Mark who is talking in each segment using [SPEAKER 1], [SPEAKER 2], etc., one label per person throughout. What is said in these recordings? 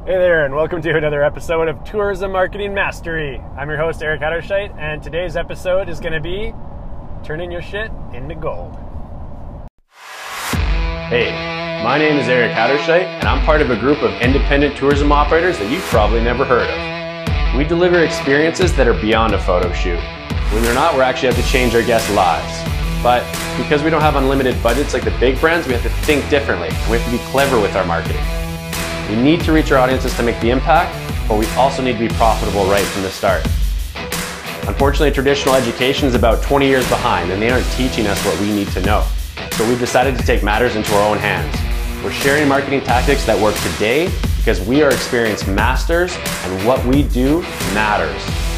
[SPEAKER 1] Hey there, and welcome to another episode of Tourism Marketing Mastery. I'm your host, Eric Hatterscheit, and today's episode is going to be turning your shit into gold.
[SPEAKER 2] Hey, my name is Eric Hatterscheit, and I'm part of a group of independent tourism operators that you've probably never heard of. We deliver experiences that are beyond a photo shoot. When they're not, we actually have to change our guests' lives. But because we don't have unlimited budgets like the big brands, we have to think differently, and we have to be clever with our marketing. We need to reach our audiences to make the impact, but we also need to be profitable right from the start. Unfortunately, traditional education is about 20 years behind, and they aren't teaching us what we need to know. So we've decided to take matters into our own hands. We're sharing marketing tactics that work today because we are experienced masters, and what we do matters.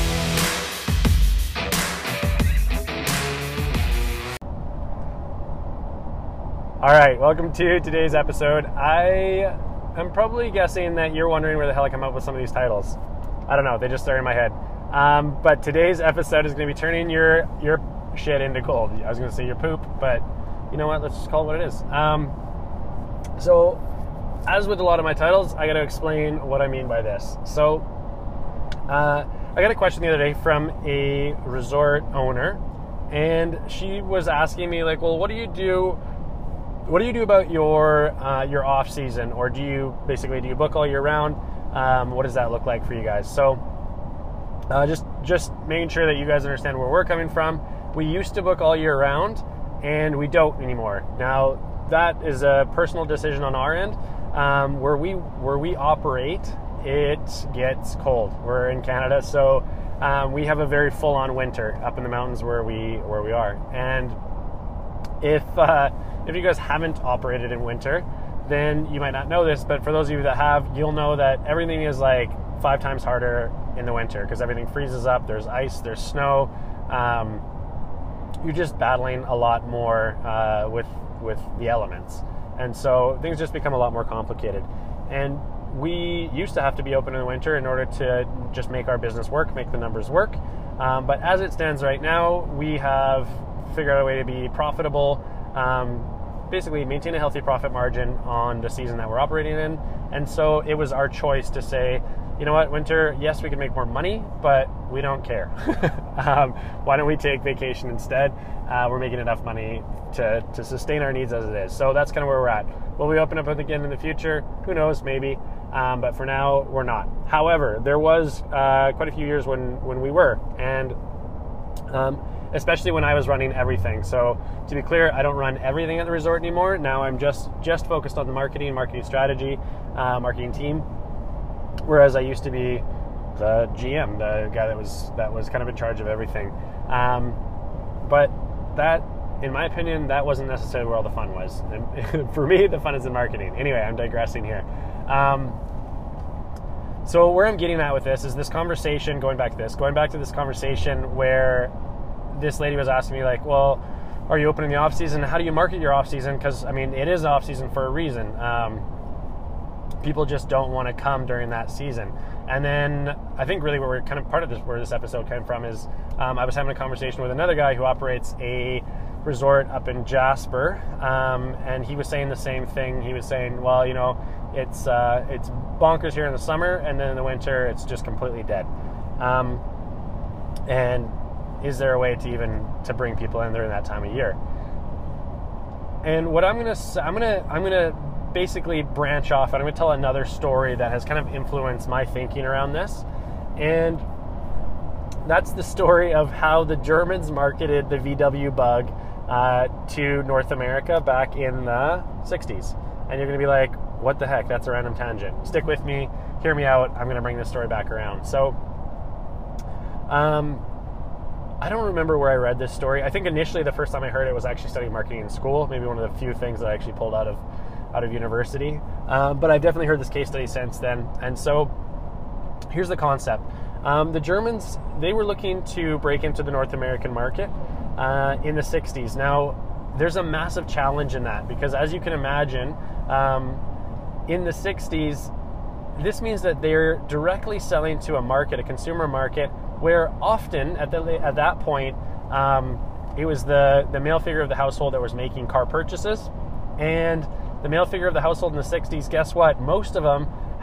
[SPEAKER 1] All right, welcome to today's episode. I'm probably guessing that you're wondering where the hell I come up with some of these titles. I don't know, they just started in my head. But today's episode is going to be turning your shit into gold. I was going to say your poop, but you know what? Let's just call it what it is. So, as with a lot of my titles, I got to explain what I mean by this. So, I got a question the other day from a resort owner, and she was asking me like, well, what do you do about your off season, or do you book all year round? What does that look like for you guys? So just making sure that you guys understand where we're coming from. We used to book all year round, and we don't anymore. Now that is a personal decision on our end. Where we operate, it gets cold. We're in Canada, so we have a very full-on winter up in the mountains where we are. And if you guys haven't operated in winter, then you might not know this, but for those of you that have, you'll know that everything is like 5 times harder in the winter because everything freezes up, there's ice, there's snow. You're just battling a lot more with the elements. And so things just become a lot more complicated. And we used to have to be open in the winter in order to just make our business work, make the numbers work. But as it stands right now, we have figured out a way to be profitable, basically maintain a healthy profit margin on the season that we're operating in. And so it was our choice to say, you know what, winter, yes, we can make more money, but we don't care. Why don't we take vacation instead? We're making enough money to sustain our needs as it is. So that's kind of where we're at. Will we open up again in the future? Who knows, maybe. But for now, we're not. However, there was quite a few years when we were, and especially when I was running everything. So to be clear, I don't run everything at the resort anymore. Now I'm just focused on the marketing strategy, marketing team. Whereas I used to be the GM, the guy that was kind of in charge of everything. But that, in my opinion, that wasn't necessarily where all the fun was. And for me, the fun is in marketing. Anyway, I'm digressing here. So where I'm getting at with this is this conversation, going back to this conversation where this lady was asking me like, well, are you open in the off season? How do you market your off season? Because I mean, it is off season for a reason. People just don't want to come during that season. And then I think really where we're kind of part of this, where this episode came from is I was having a conversation with another guy who operates a resort up in Jasper, and he was saying the same thing. He was saying, well, you know, it's bonkers here in the summer, and then in the winter it's just completely dead. And is there a way to bring people in during that time of year? And what I'm gonna basically branch off, and I'm gonna tell another story that has kind of influenced my thinking around this. And that's the story of how the Germans marketed the VW Bug to North America back in the 60s. And you're gonna be like, what the heck? That's a random tangent. Stick with me, hear me out. I'm gonna bring this story back around. So, I don't remember where I read this story. I think initially the first time I heard it was actually studying marketing in school, maybe one of the few things that I actually pulled out of university. But I've definitely heard this case study since then. And so here's the concept. The Germans, they were looking to break into the North American market in the 60s. Now, there's a massive challenge in that because as you can imagine, in the 60s, this means that they're directly selling to a market, a consumer market, where often at that point, it was the male figure of the household that was making car purchases. And the male figure of the household in the 60s, guess what? Most of them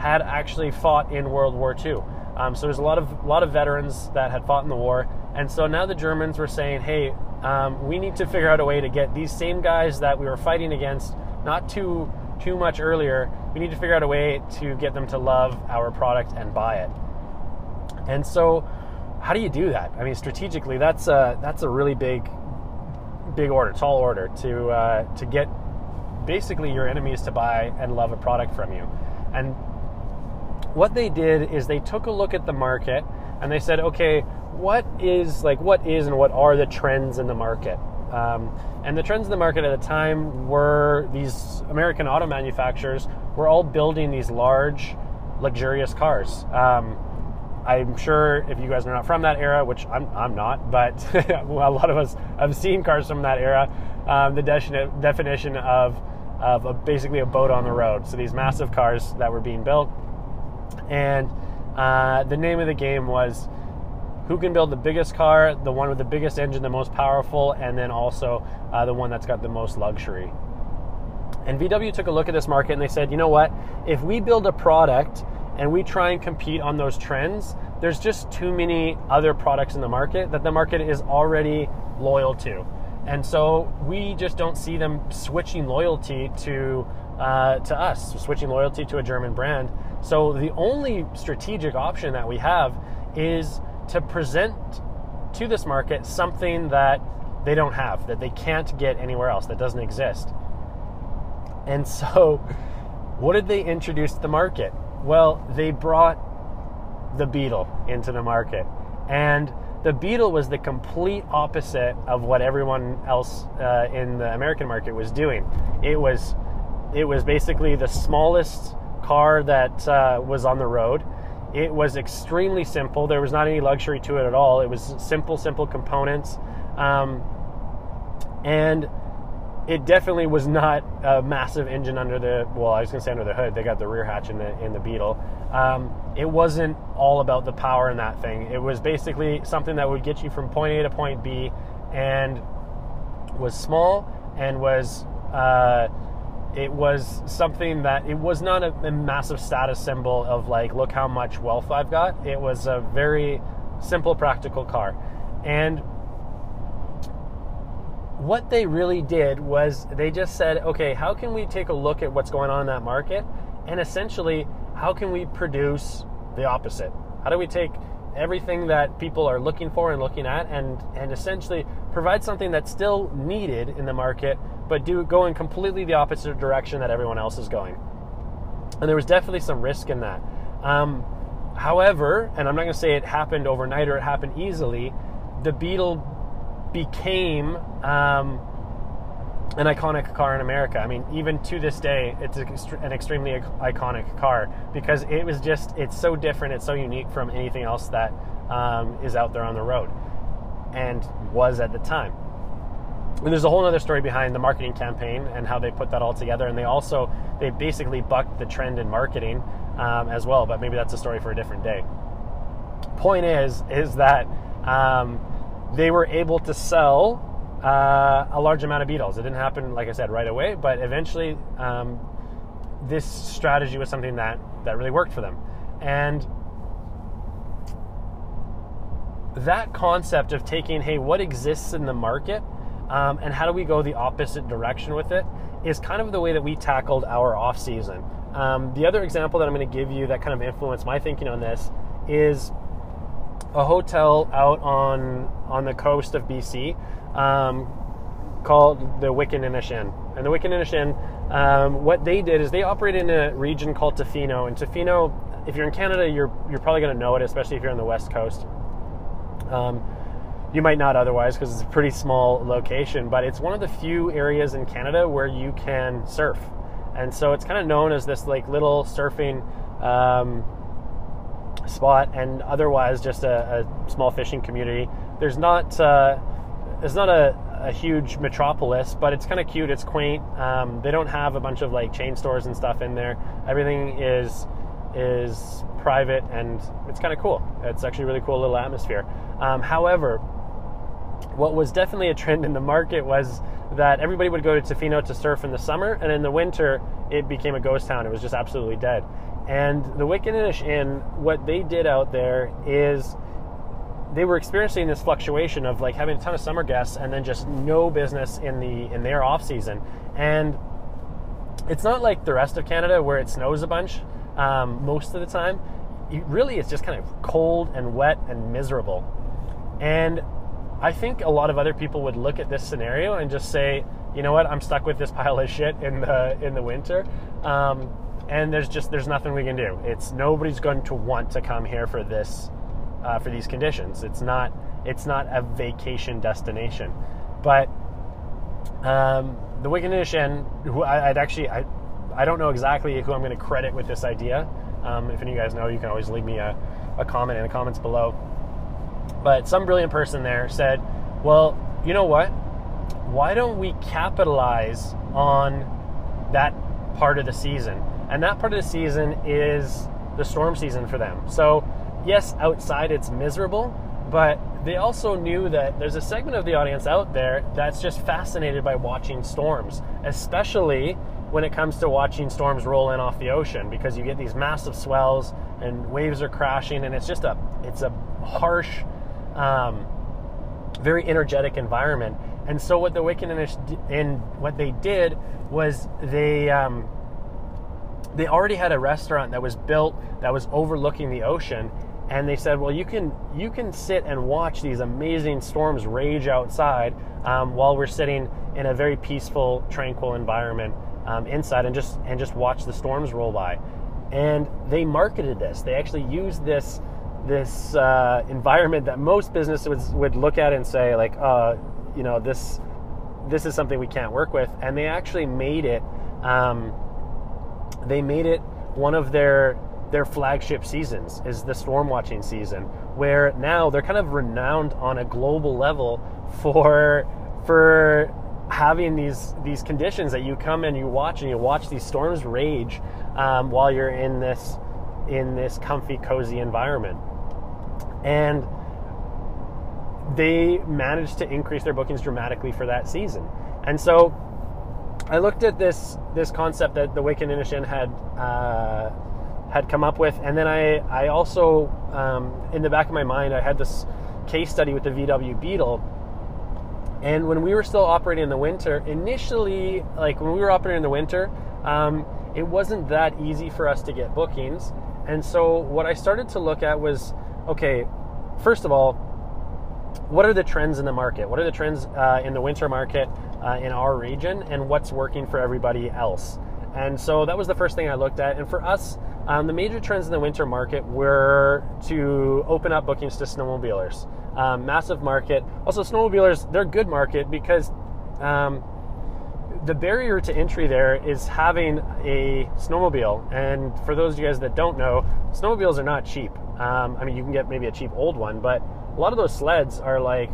[SPEAKER 1] had actually fought in World War II. So there's a lot of veterans that had fought in the war, and so now the Germans were saying, hey, we need to figure out a way to get these same guys that we were fighting against not too much earlier. We need to figure out a way to get them to love our product and buy it. And so, how do you do that? I mean, strategically, that's a really big order, tall order to get basically your enemies to buy and love a product from you. And what they did is they took a look at the market and they said, okay, what is and what are the trends in the market? And the trends in the market at the time were these American auto manufacturers were all building these large, luxurious cars. I'm sure if you guys are not from that era, which I'm not, but a lot of us have seen cars from that era, the definition of basically a boat on the road. So these massive cars that were being built. And the name of the game was who can build the biggest car, the one with the biggest engine, the most powerful, and then also the one that's got the most luxury. And VW took a look at this market and they said, you know what, if we build a product and we try and compete on those trends, there's just too many other products in the market that the market is already loyal to. And so we just don't see them switching loyalty to us, switching loyalty to a German brand. So the only strategic option that we have is to present to this market something that they don't have, that they can't get anywhere else, that doesn't exist. And so what did they introduce to the market? Well, they brought the Beetle into the market. And the Beetle was the complete opposite of what everyone else in the American market was doing. It was basically the smallest car that was on the road. It was extremely simple. There was not any luxury to it at all. It was simple components. And it definitely was not a massive engine under the hood. They got the rear hatch in the Beetle. It wasn't all about the power in that thing. It was basically something that would get you from point A to point B, and was small, and was it was something that it was not a massive status symbol of like, look how much wealth I've got. It was a very simple, practical car. And what they really did was they just said, okay, how can we take a look at what's going on in that market, and essentially how can we produce the opposite? How do we take everything that people are looking for and looking at and essentially provide something that's still needed in the market, but go in completely the opposite direction that everyone else is going? And there was definitely some risk in that. However, and I'm not going to say it happened overnight or it happened easily, the Beetle became an iconic car in America. I mean, even to this day, it's an extremely iconic car because it's so different, it's so unique from anything else that is out there on the road, and was at the time. And there's a whole other story behind the marketing campaign and how they put that all together, and they basically bucked the trend in marketing as well, but maybe that's a story for a different day. Point is that they were able to sell a large amount of Beetles. It didn't happen, like I said, right away, but eventually this strategy was something that really worked for them. And that concept of taking, hey, what exists in the market and how do we go the opposite direction with it is kind of the way that we tackled our off-season. The other example that I'm going to give you that kind of influenced my thinking on this is a hotel out on the coast of BC called the Wiccan-Inishin. And the Wiccan-Inishin, what they did is they operate in a region called Tofino. And Tofino, if you're in Canada, you're probably going to know it, especially if you're on the West Coast. You might not otherwise because it's a pretty small location, but it's one of the few areas in Canada where you can surf. And so it's kind of known as this like little surfing spot, and otherwise just a small fishing community. There's not a huge metropolis, but it's kind of cute. It's quaint. They don't have a bunch of like chain stores and stuff in there. Everything is private, and it's kind of cool. It's actually a really cool little atmosphere. However, what was definitely a trend in the market was that everybody would go to Tofino to surf in the summer, and in the winter it became a ghost town. It was just absolutely dead. And the Wickinninish Inn, what they did out there is they were experiencing this fluctuation of like having a ton of summer guests and then just no business in their off season. And it's not like the rest of Canada where it snows a bunch most of the time. Really, it's just kind of cold and wet and miserable. And I think a lot of other people would look at this scenario and just say, you know what, I'm stuck with this pile of shit in the winter, and there's nothing we can do. Nobody's going to want to come here for this for these conditions. It's not a vacation destination. But the Wickinninish Inn, who I don't know exactly who I'm going to credit with this idea. If any of you guys know, you can always leave me a comment in the comments below. But some brilliant person there said, well, you know what? Why don't we capitalize on that part of the season? And that part of the season is the storm season for them. So yes, outside it's miserable, but they also knew that there's a segment of the audience out there that's just fascinated by watching storms, especially when it comes to watching storms roll in off the ocean, because you get these massive swells and waves are crashing, and it's a harsh, very energetic environment. And so what the Wickinninish Inn, what they did was they already had a restaurant that was built that was overlooking the ocean, and they said, well, you can sit and watch these amazing storms rage outside while we're sitting in a very peaceful, tranquil environment inside, and just watch the storms roll by. And they marketed this. They actually used this environment that most businesses would look at and say, like, this is something we can't work with. And they actually made it. They made it one of their flagship seasons, is the storm watching season, where now they're kind of renowned on a global level for having these conditions that you come and you watch these storms rage while you're in this comfy, cozy environment. And they managed to increase their bookings dramatically for that season. And so I looked at this concept that the Wickinninish Inn had come up with, and then I also in the back of my mind I had this case study with the VW Beetle. And when we were still operating in the winter, initially, like when we were operating in the winter, it wasn't that easy for us to get bookings. And so what I started to look at was, okay, first of all, what are the trends in the market? What are the trends in the winter market in our region, and what's working for everybody else? And so that was the first thing I looked at. And for us, the major trends in the winter market were to open up bookings to snowmobilers. Massive market. Also, snowmobilers, they're a good market because the barrier to entry there is having a snowmobile. And for those of you guys that don't know, snowmobiles are not cheap. I mean, you can get maybe a cheap old one, but a lot of those sleds are like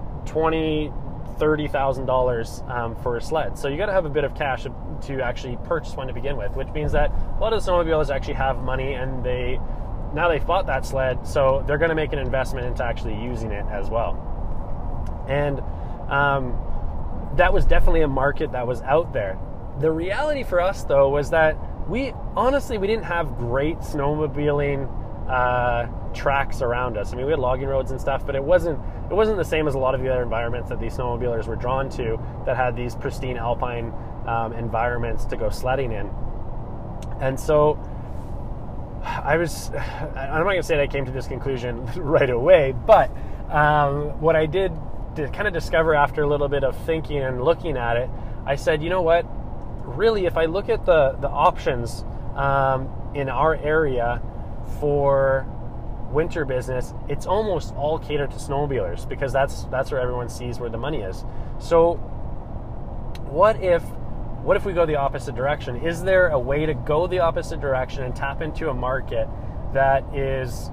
[SPEAKER 1] $20,000-$30,000 for a sled. So you got to have a bit of cash to actually purchase one to begin with, which means that a lot of the snowmobilers actually have money, and now they've bought that sled, so they're going to make an investment into actually using it as well. And that was definitely a market that was out there. The reality for us, though, was that we didn't have great snowmobiling tracks around us. I mean, we had logging roads and stuff, but it wasn't the same as a lot of the other environments that these snowmobilers were drawn to, that had these pristine alpine environments to go sledding in. And so I'm not going to say that I came to this conclusion right away, but what I did to kind of discover after a little bit of thinking and looking at it, I said, you know what, really, if I look at the options in our area for winter business, it's almost all catered to snowmobilers, because that's where everyone sees where the money is. So what if we go the opposite direction? Is there a way to go the opposite direction and tap into a market that is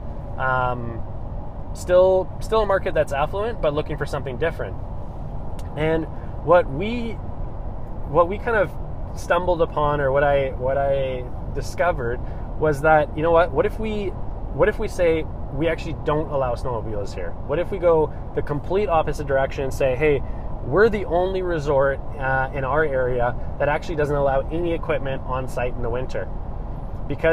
[SPEAKER 1] still a market that's affluent, but looking for something different? And what we kind of stumbled upon, or what I discovered, was that, you know what if we say we actually don't allow snowmobiles here? What if we go the complete opposite direction and say, hey, we're the only resort in our area that actually doesn't allow any equipment on site in the winter? Because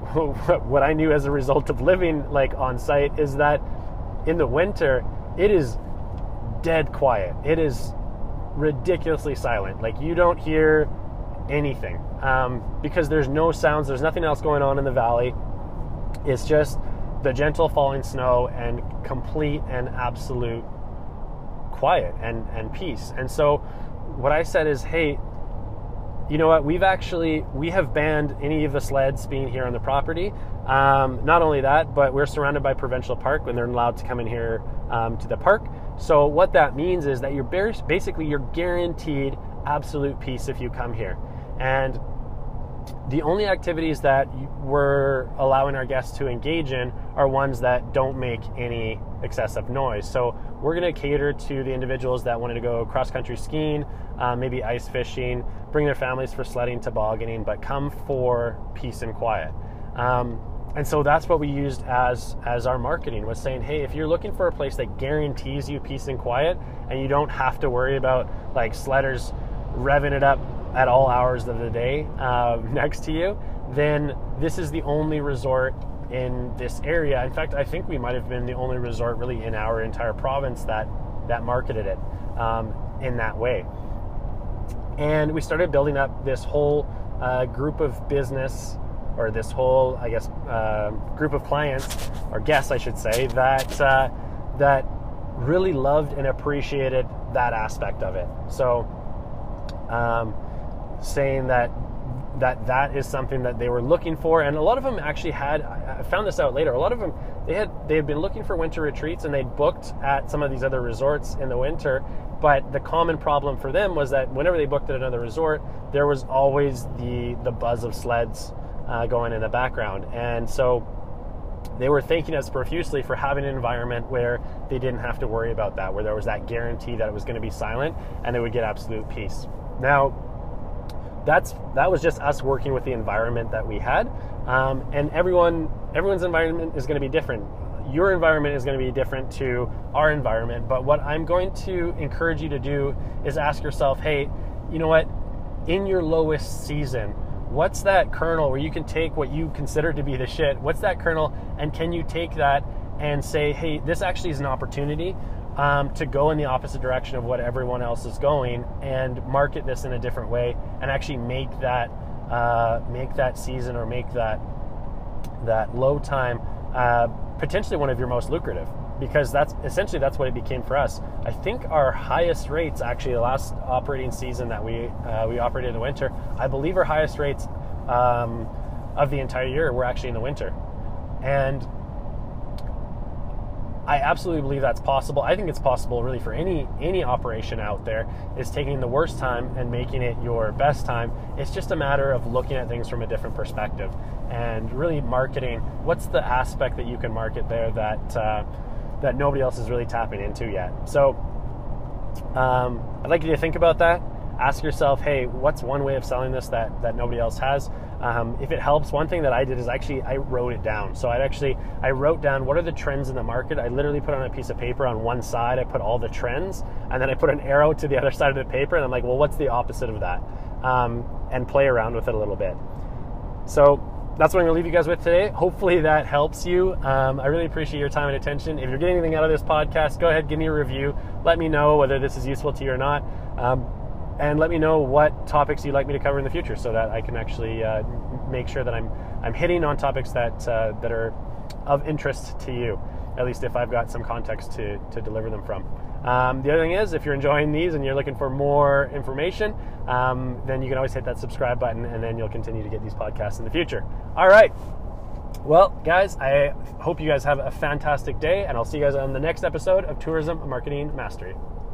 [SPEAKER 1] what I knew as a result of living like on site is that in the winter, it is dead quiet. It is ridiculously silent. Like, you don't hear anything because there's no sounds. There's nothing else going on in the valley. It's just the gentle falling snow and complete and absolute quiet and peace. And so what I said is, hey, you know what, we have banned any of the sleds being here on the property. Not only that, but we're surrounded by Provincial Park when they're allowed to come in here to the park. So what that means is that you're guaranteed absolute peace if you come here. And the only activities that we're allowing our guests to engage in are ones that don't make any excessive noise. So we're going to cater to the individuals that wanted to go cross-country skiing, maybe ice fishing, bring their families for sledding, tobogganing, but come for peace and quiet. And so that's what we used as our marketing, was saying, hey, if you're looking for a place that guarantees you peace and quiet, and you don't have to worry about like sledders revving it up at all hours of the day next to you, then this is the only resort in this area. In fact, I think we might have been the only resort really in our entire province that marketed it in that way. And we started building up this whole group of business, or this whole, I guess, group of clients, or guests, I should say, that really loved and appreciated that aspect of it. So saying that is something that they were looking for. And a lot of them actually had, I found this out later, a lot of them, they had been looking for winter retreats, and they'd booked at some of these other resorts in the winter. But the common problem for them was that whenever they booked at another resort, there was always the buzz of sleds going in the background. And so they were thanking us profusely for having an environment where they didn't have to worry about that, where there was that guarantee that it was going to be silent and they would get absolute peace. Now, that was just us working with the environment that we had, and everyone's environment is going to be different. Your environment is going to be different to our environment, but what I'm going to encourage you to do is ask yourself, hey, you know what, in your lowest season, what's that kernel where you can take what you consider to be the shit, what's that kernel, and can you take that and say, hey, this actually is an opportunity to go in the opposite direction of what everyone else is going, and market this in a different way, and actually make that season, or make that low time potentially one of your most lucrative, because that's what it became for us. I think our highest rates, actually, the last operating season that we operated in the winter, I believe our highest rates of the entire year were actually in the winter. And I absolutely believe that's possible. I think it's possible really for any operation out there, is taking the worst time and making it your best time. It's just a matter of looking at things from a different perspective and really marketing. What's the aspect that you can market there that nobody else is really tapping into yet? So I'd like you to think about that. Ask yourself, hey, what's one way of selling this that nobody else has? If it helps, one thing that I did is I wrote it down. So I wrote down what are the trends in the market. I literally put on a piece of paper on one side, I put all the trends, and then I put an arrow to the other side of the paper, and I'm like, well, what's the opposite of that? And play around with it a little bit. So that's what I'm going to leave you guys with today. Hopefully that helps you. I really appreciate your time and attention. If you're getting anything out of this podcast, go ahead, give me a review. Let me know whether this is useful to you or not. And let me know what topics you'd like me to cover in the future, so that I can actually make sure that I'm hitting on topics that are of interest to you, at least if I've got some context to deliver them from. The other thing is, if you're enjoying these and you're looking for more information, then you can always hit that subscribe button, and then you'll continue to get these podcasts in the future. All right. Well, guys, I hope you guys have a fantastic day, and I'll see you guys on the next episode of Tourism Marketing Mastery.